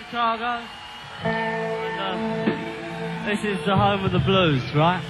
Chicago. And, this is the home of the blues, right?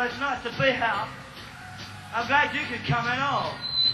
it's nice to be here. I'm glad you could come in all.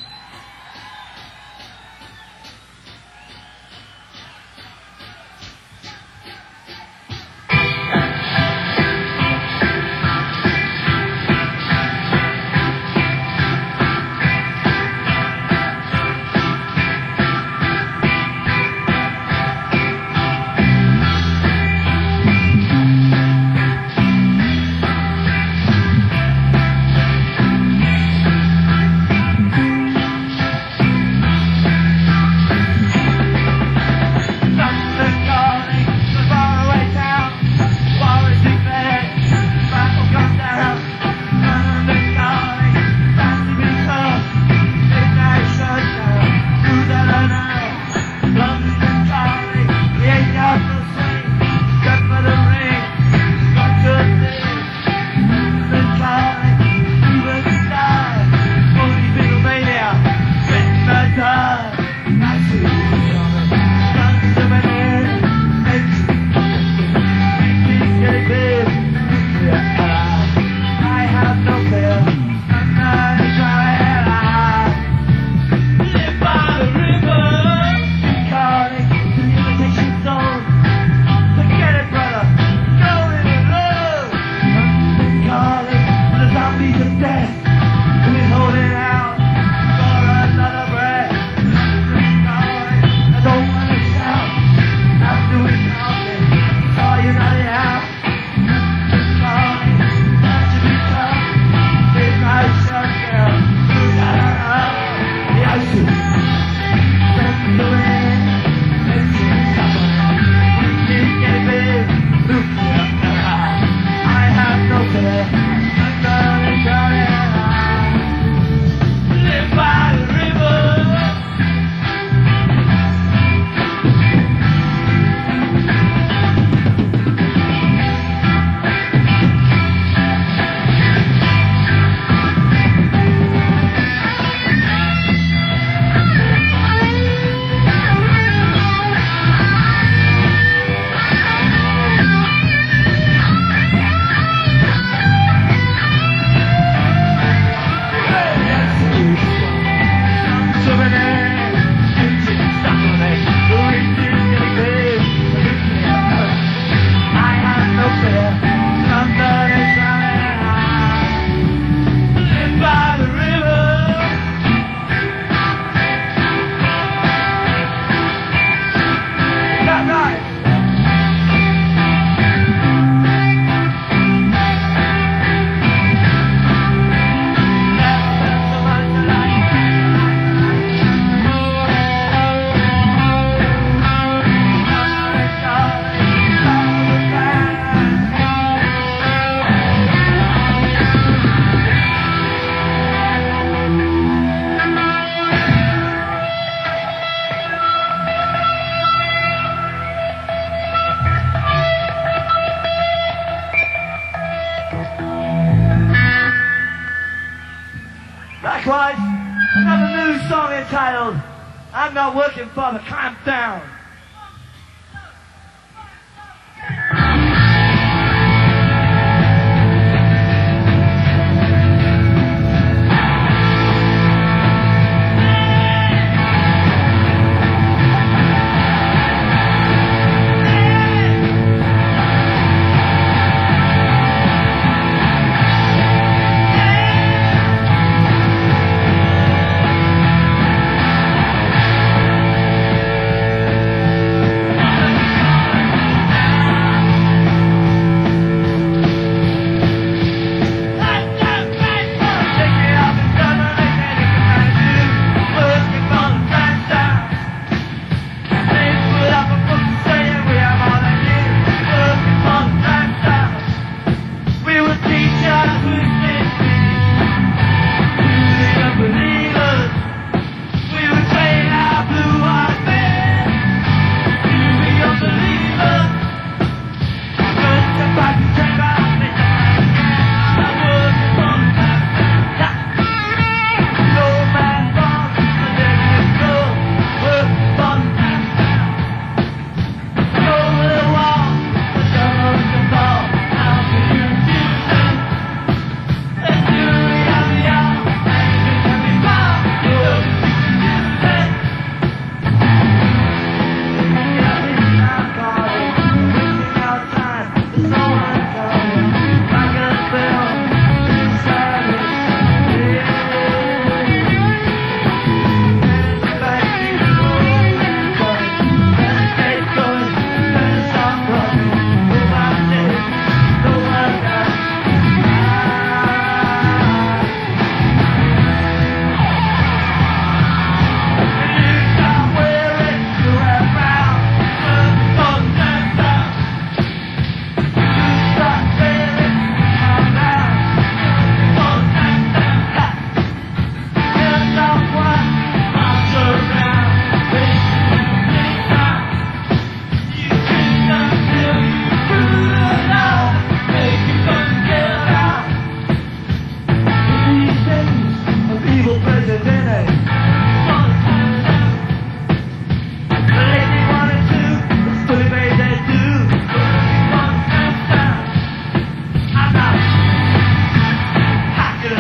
Likewise, another new song entitled I'm Not Working for the Clamp Down.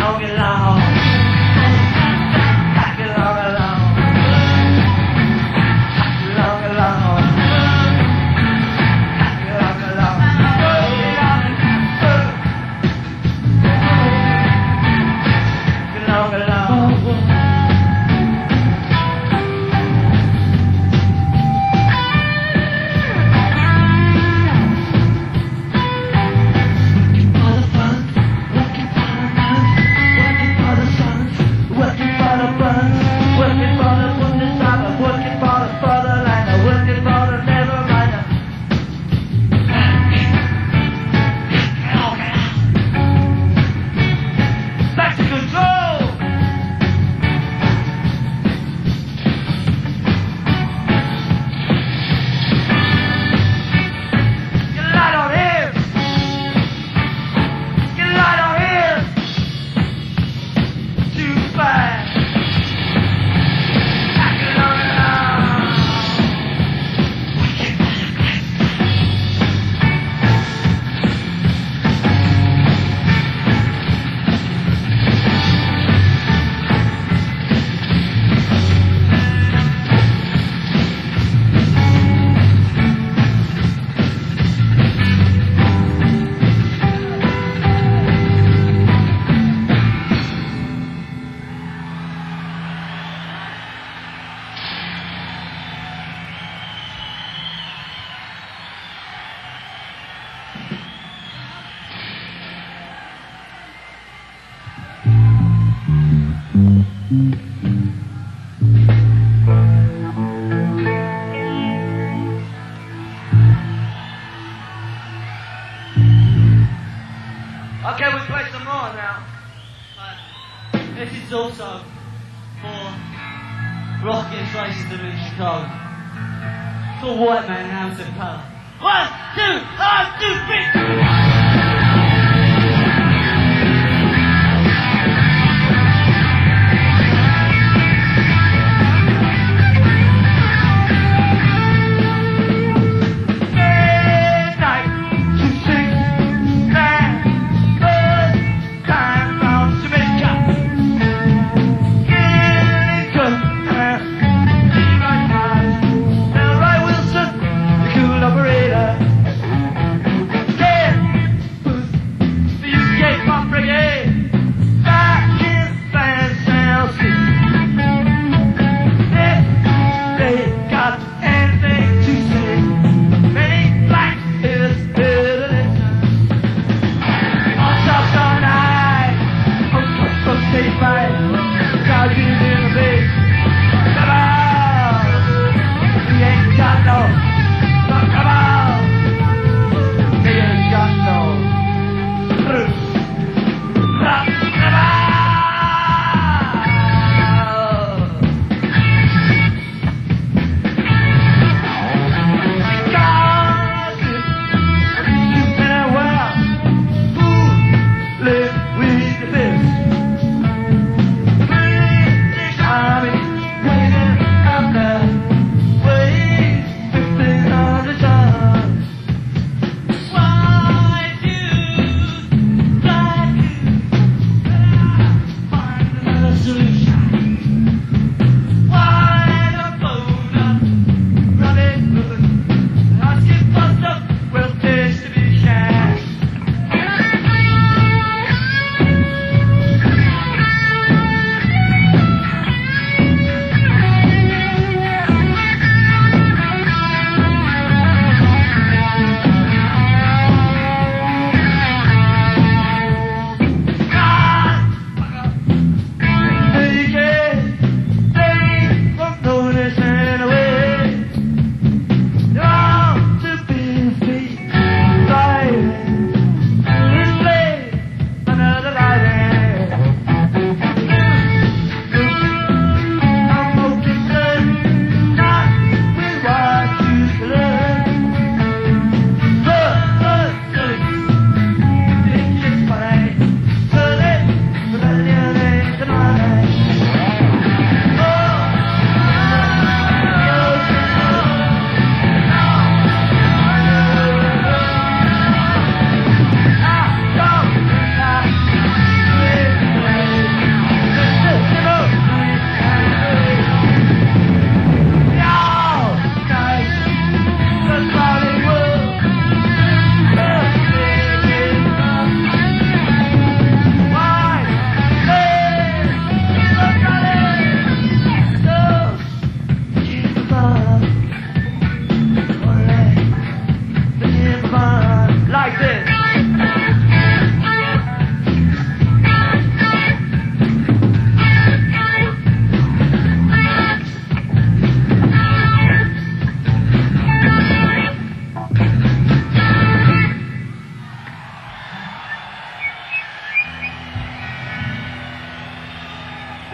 along, get along. Get along, get along. Get along, get along. Get along, get along. Get along, get along. Okay, we play some more now. This is also for rock races that are in Chicago. It's all white man house in power. 1, 2, 1, 2, 3. Operator. Yeah.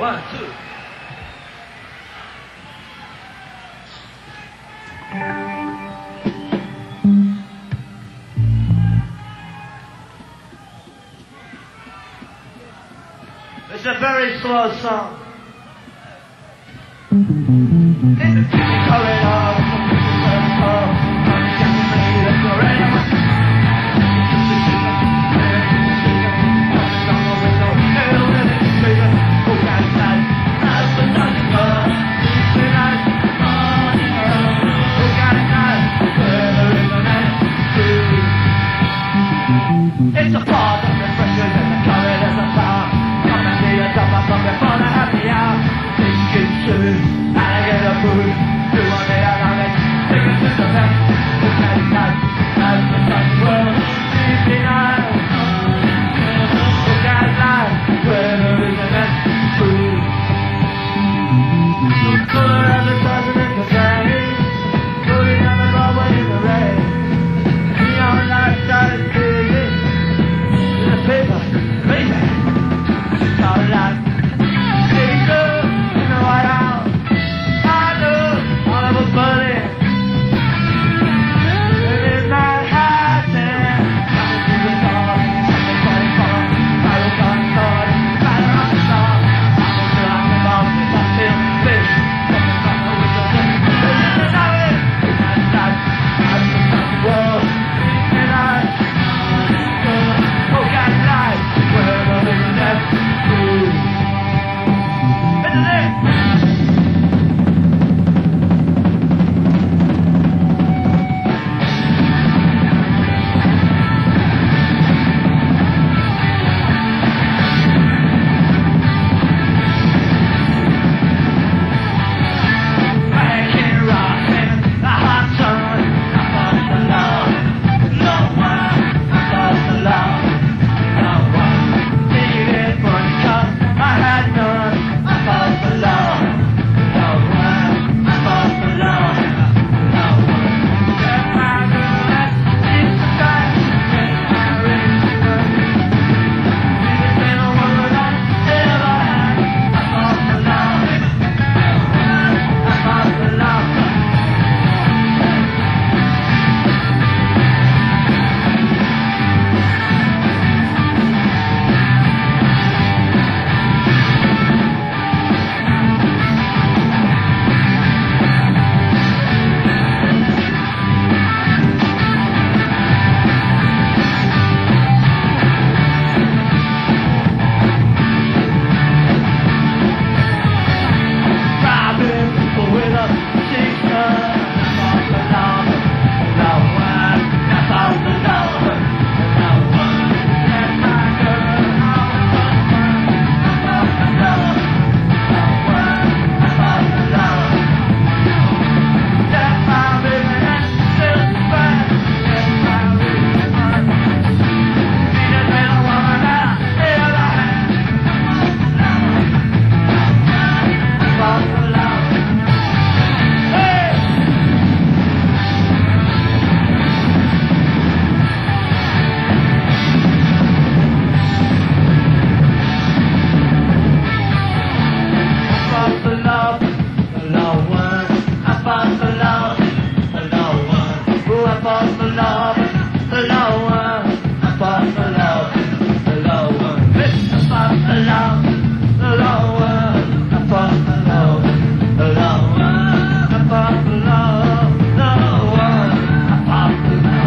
1, 2. It's a very slow song. It's a corridor. It's a part of the pressures and the corridors of power. Come and see the top of the before the happy hour. Think it's true, and I get a boost. Do one day I love it, take it to the best. Look at it now, as the sun's world, easy night. Look at it now, where there is an end. Look good at the dozen in the day. Putting on the rubber in the rain. Neon lights started clearly. Paper, baby, it's all alive. There you go, in the White House. I know all of us burning. And in my heart, there, coming through the door, something calling for us. Fire on the sword, fire on the star. I'm still on the ball, if I feel this. Something from the window, there's a story. In my sight, I'm the sunny world. And I oh, God, life, wherever there's a death, ooh. Isn't it? I can't rock in the hot sun. I lost the love. No one, I lost the love. No one needed money 'cause I had none. I lost the love. No one, I lost the love. No one. Get my roulette, it's the time. Get my ring, even when I wanted I ever had. I lost the love. No one, I lost the love. Robbing people with a six gun. I lost the love. No one, I lost the love. No one, get my girl. I lost the love. No one, I lost the love. Get my baby and still back. Get my baby and see the little woman that I ever had. I lost the love. Hey! I lost the love, the low one. I lost the love, the low one. Ooh, I lost the love, the low one. I lost the love, the low one. I lost the love, the low one. I lost the love, the low one. I lost the love, the low one. I lost the love.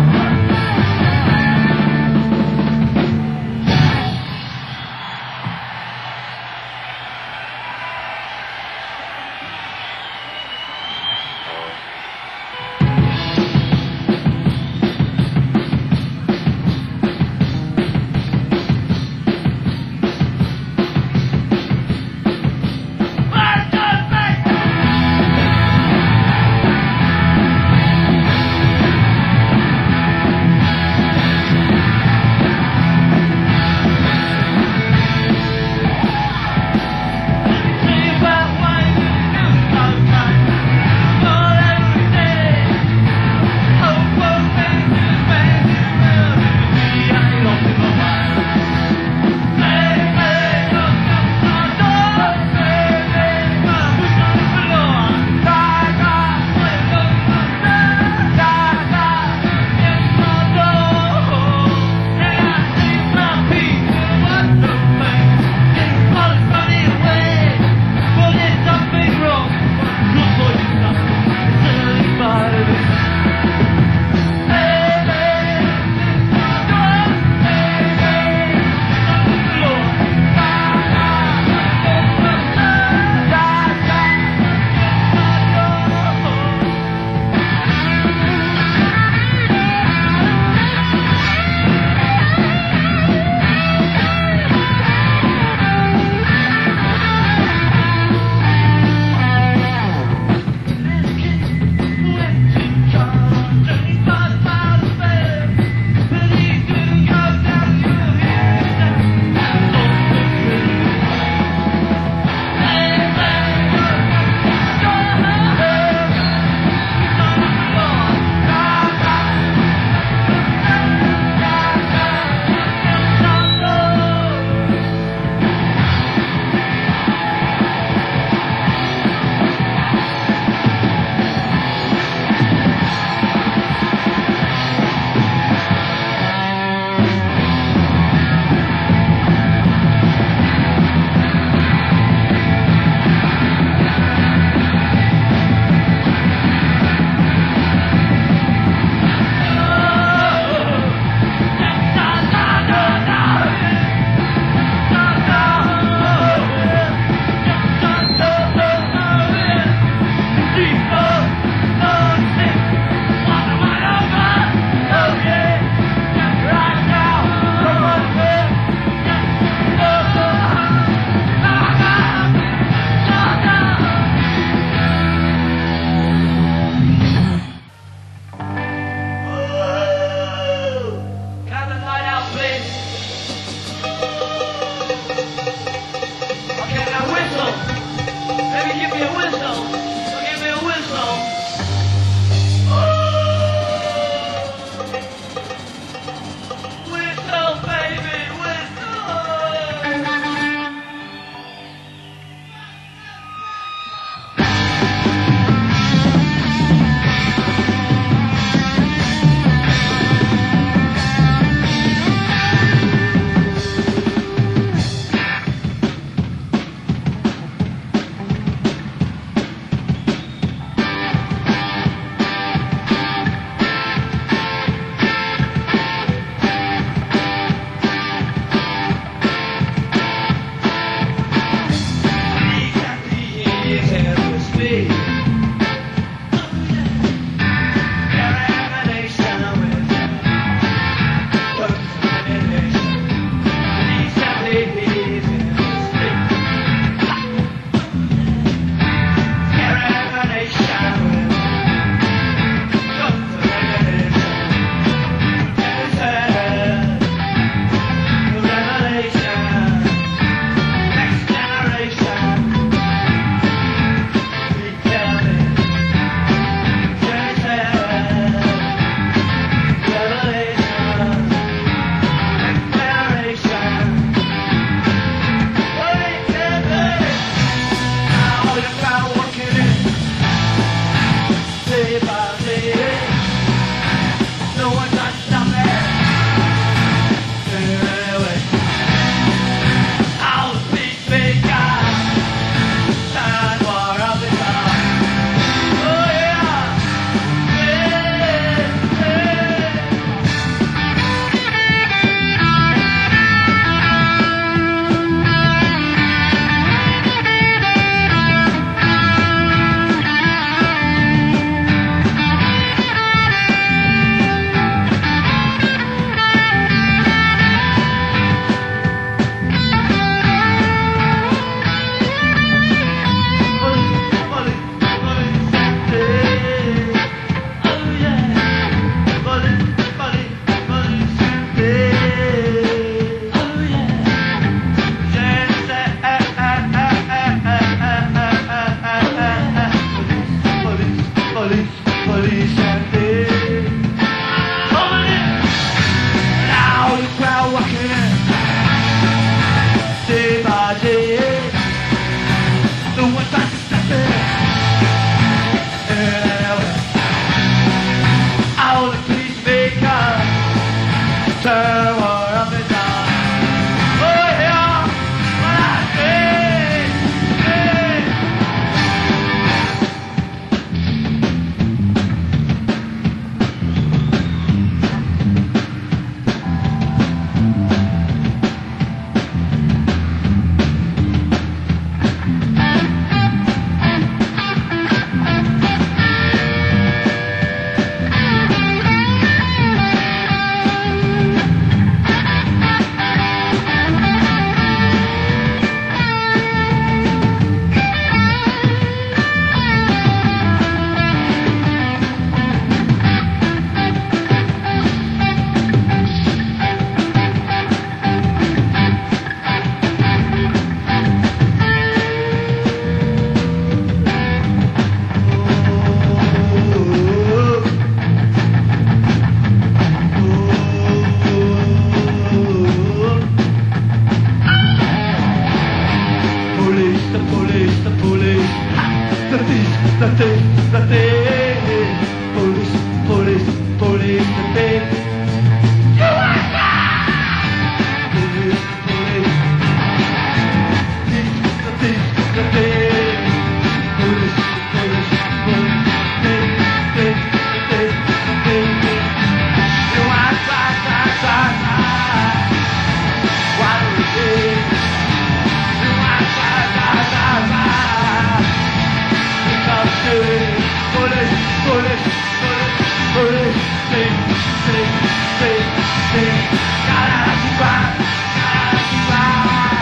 the police, the police. Ha! The thief, the thief, the thief. Police, police, police, the thief. You are God! Police, police. Thief, the thief, the thief. Police, police, police. Thief, thief, thief, thief. You are God, God, God, God. What do we do? You are God, God, God, God. Because police, police, police, police. Thief, thief, thief, thief. Gotta keep on, gotta keep on.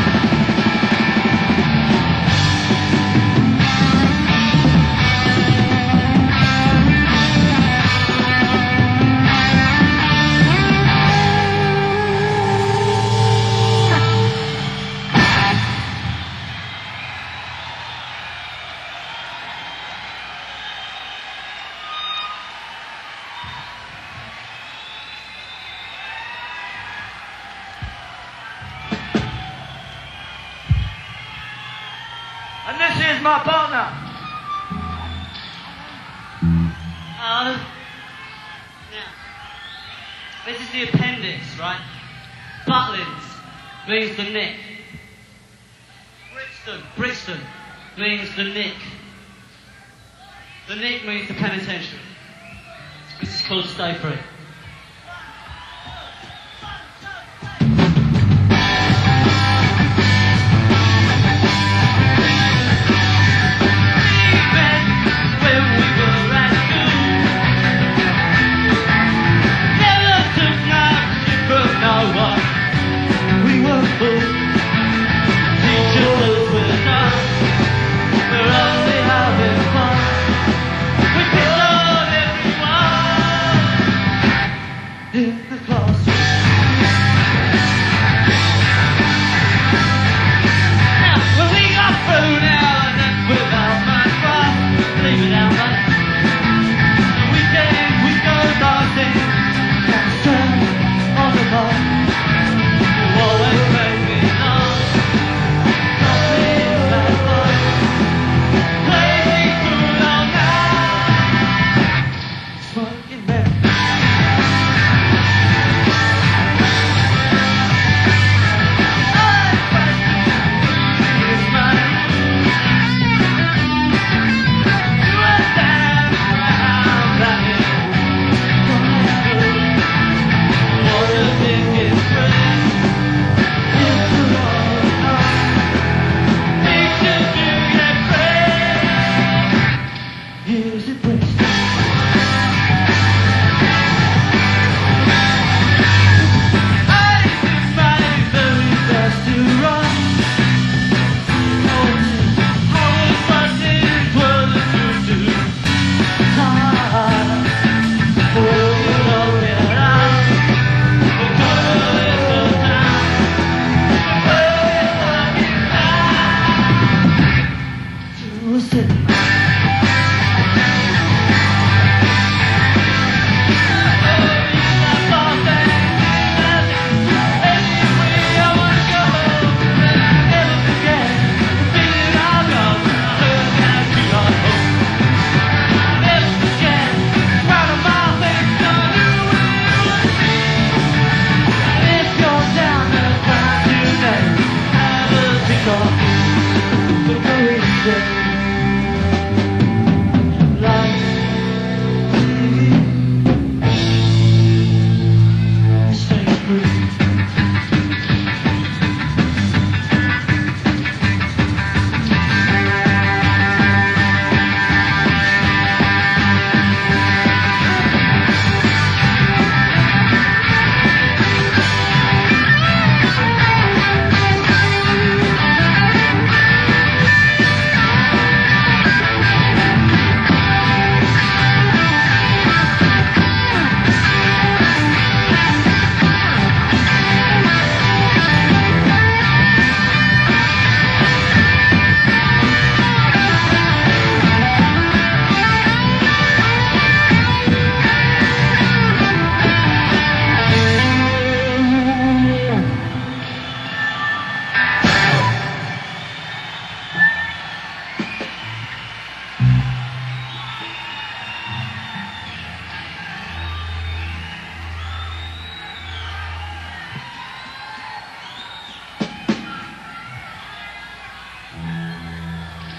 And this is my partner. Now, this is the appendix, right? Butlins means the nick. Brixton means the nick. The nick means the penitentiary. This is called Stay Free.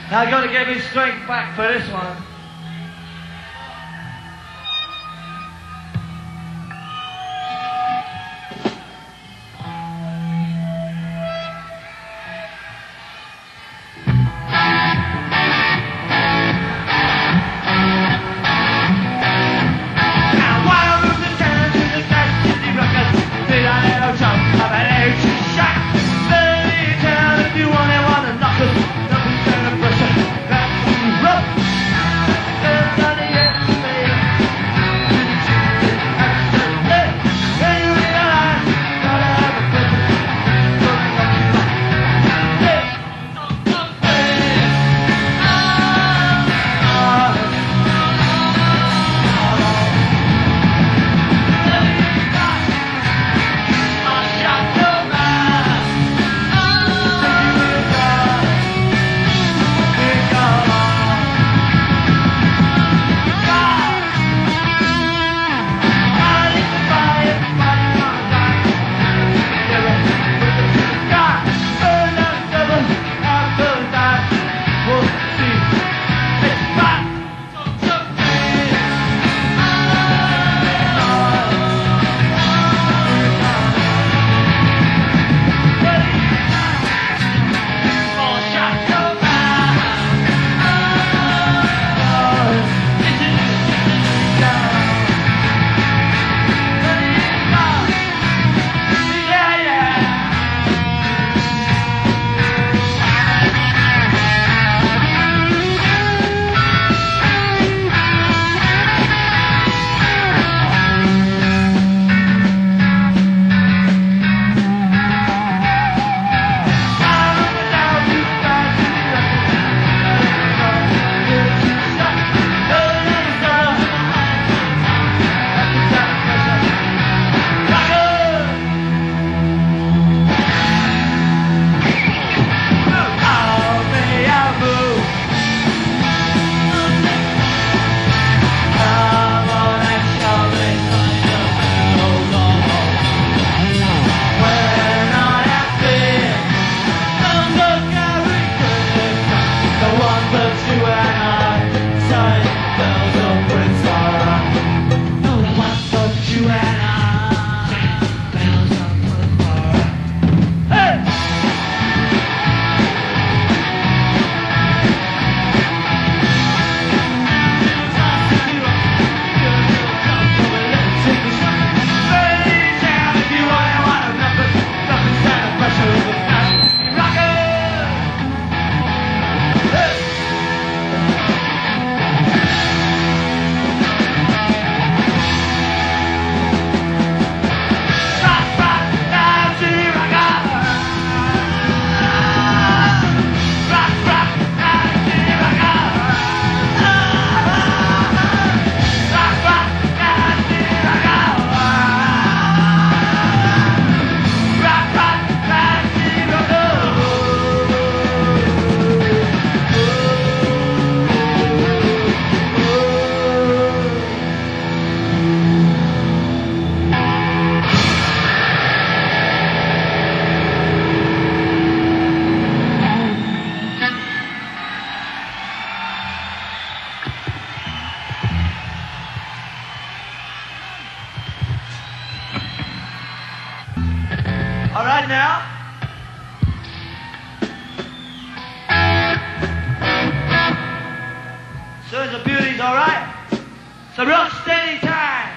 Now I got to get my strength back for this one. All right now. Sons of Beauties, all right? So rock steady time.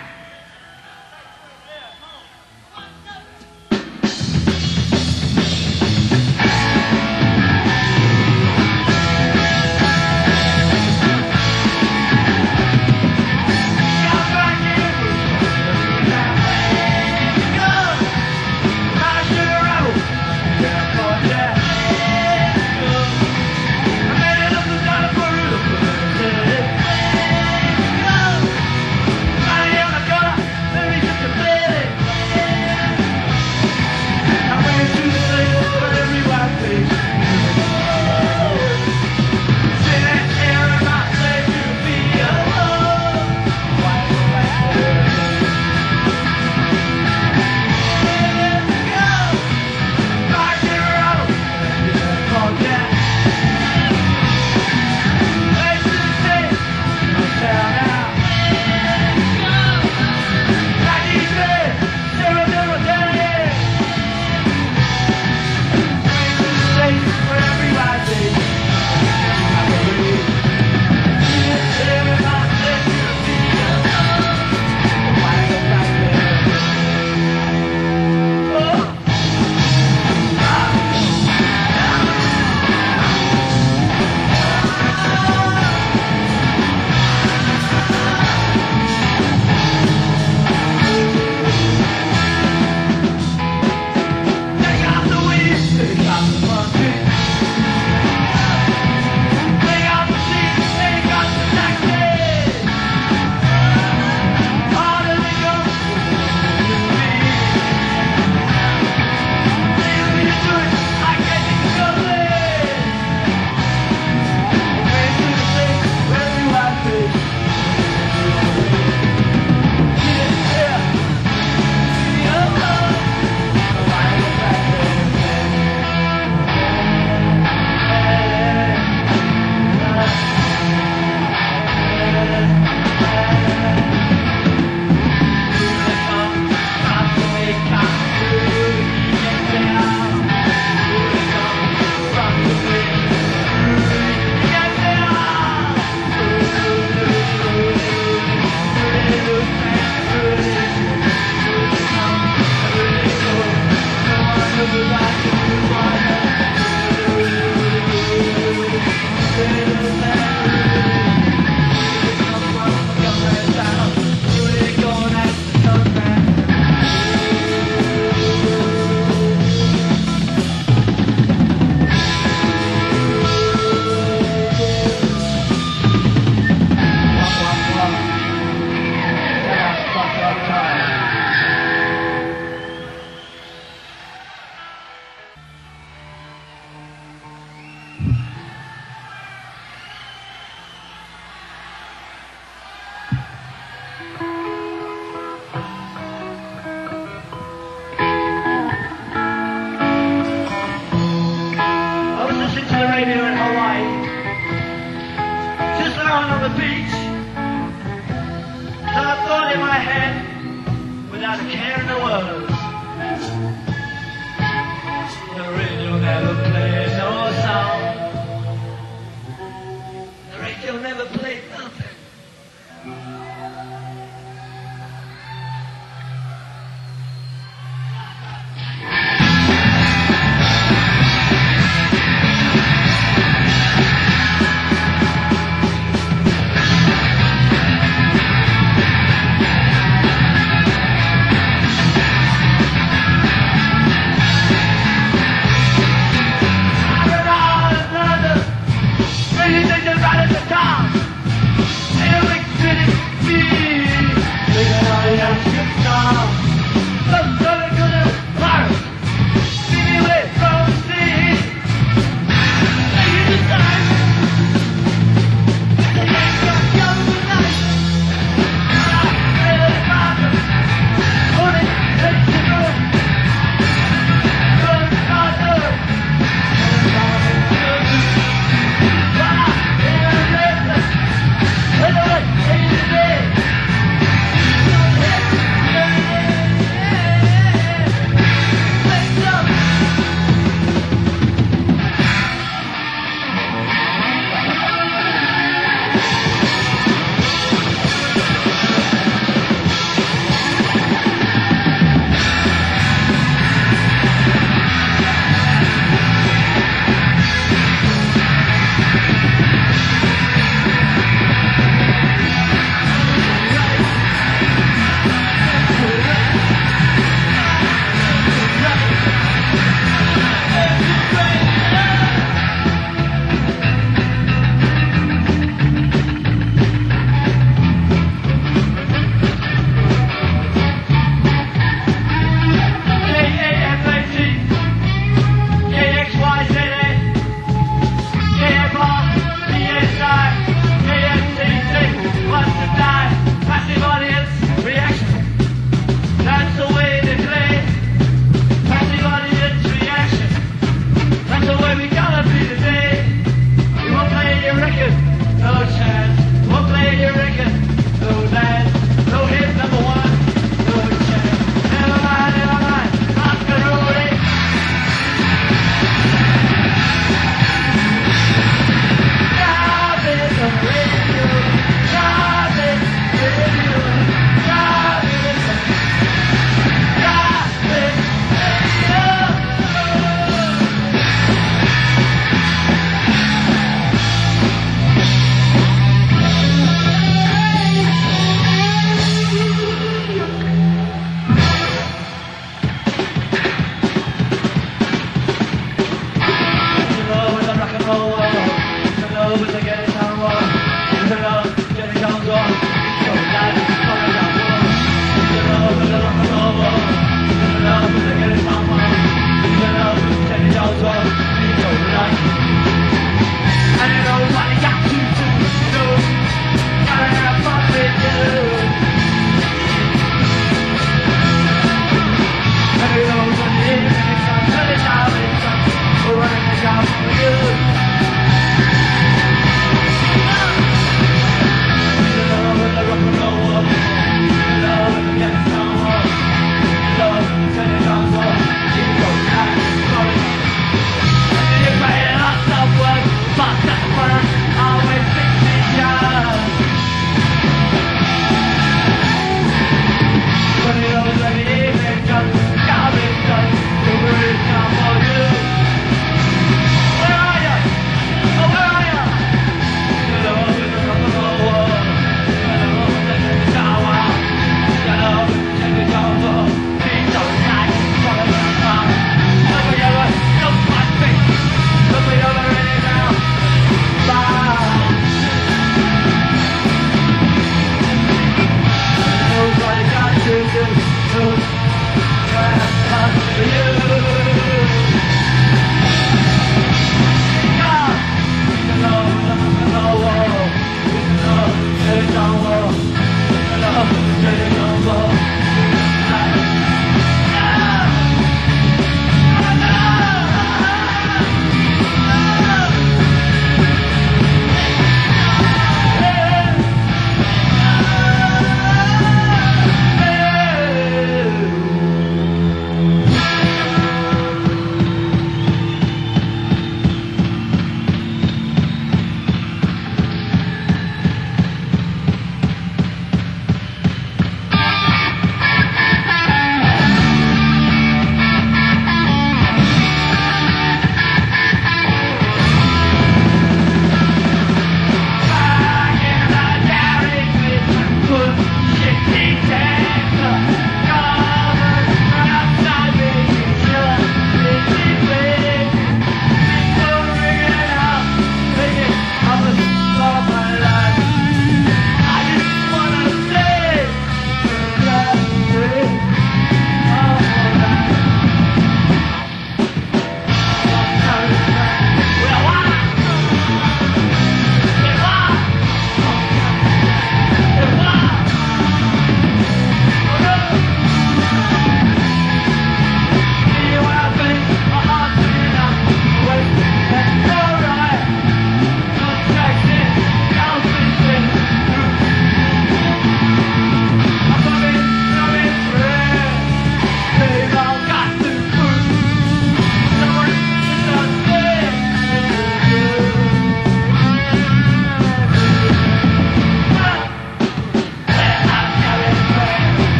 the beach. And I thought in my head, without a care in the world, the radio never played no song. The radio never played nothing.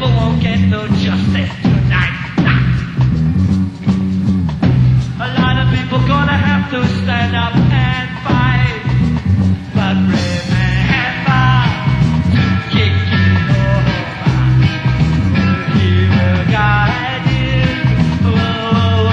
people won't get no justice tonight. A lot of people gonna have to stand up and fight. But remember to kick it over. He will guide you. Whoa,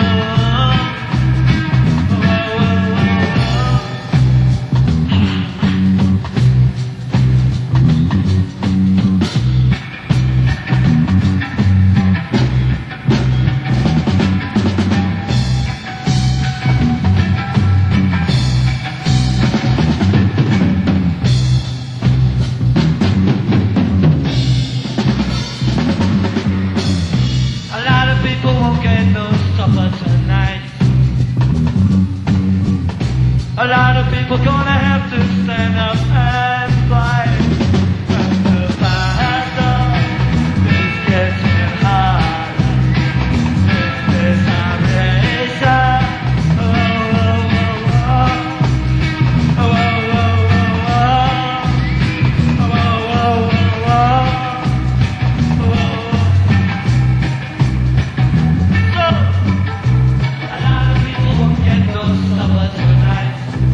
a lot of people gonna have to stand up and fight. And the battle is getting harder in this generation. Oh, oh, oh, oh, oh, oh, oh, oh, oh, oh, oh. A lot of people won't get no supper tonight.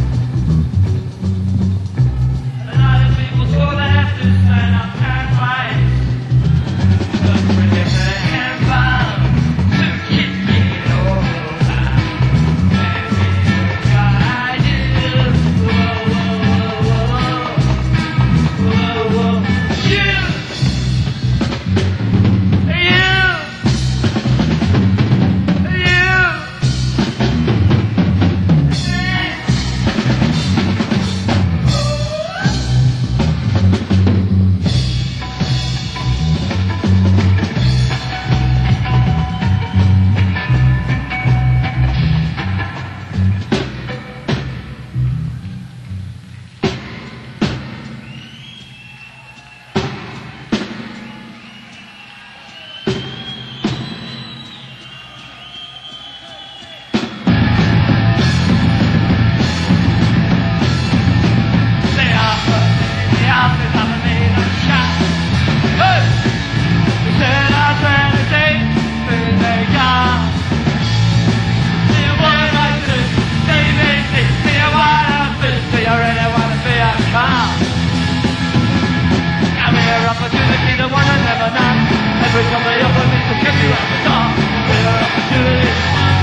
Every time they offer me to kick you out the door, there are opportunities.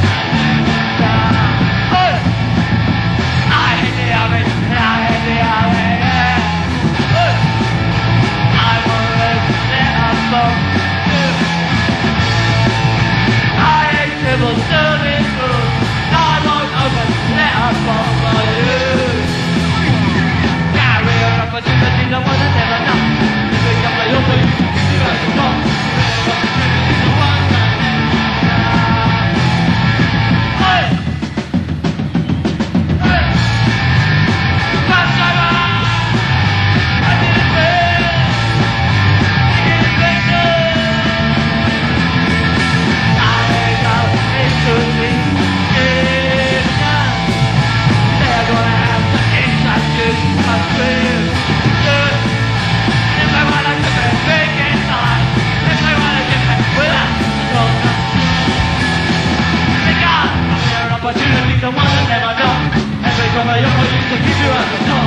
I hate the army, I hate the army, yeah. I won't let us go. I hate civil service rules. I won't open, let us follow you. Carry your opportunities, I want to never know. Every time they offer you to kick you out the door. Opportunities, the one that never know. Every time I offer you to keep you out the door.